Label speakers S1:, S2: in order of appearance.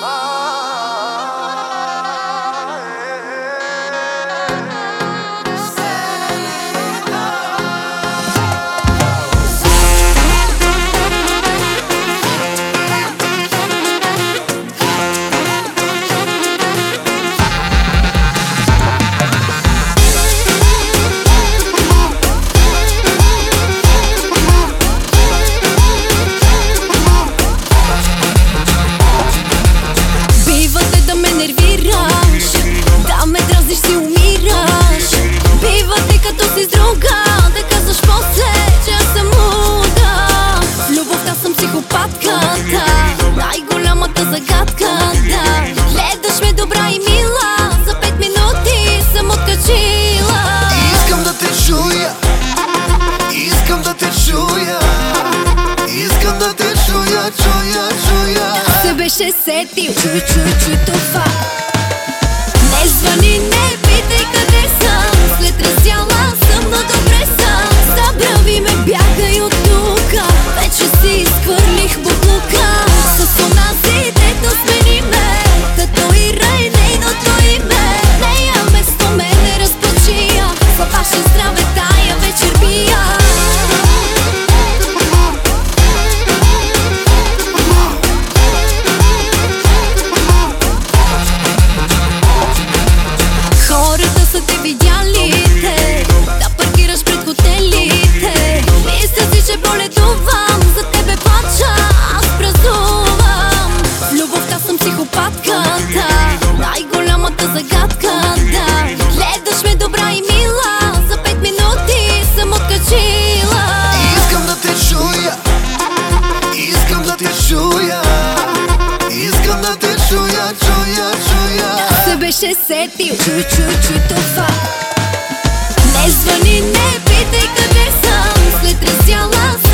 S1: Да ме дразниш, си умираш. Бива ти като си с друга, да казваш после, че аз съм луда. В любовта съм психопатката, най-голямата загадка, да. Гледаш ме добра и мила, за 5 минути съм откачила.
S2: Искам да те чуя, искам да те чуя, искам да те чуя, чуя.
S1: Се беше сетил, чуй това. Не звъни, не питай къде съм. След раздяла съм, но добре съм. Забрави ме, бягай от тука. Вече си изхвърлих буклука. С онази, дето смени ме. Татуирай нейното име. Нея вместо мене разпочия. За ваше здраве тая вечер пия. Хората са те видяли, да паркираш пред хотелите. Мисля си, че боледувам, за тебе плача, аз празнувам. В любовта съм психопатката, най-голямата загадка, да. Гледаш ме добра и мила, за 5 минути съм откачила.
S2: Искам да те чуя, искам да те чуя, искам да те чуя, чуя.
S1: Се беше сетил, чуй това. Не звъни, не питай къде съм. След раздяла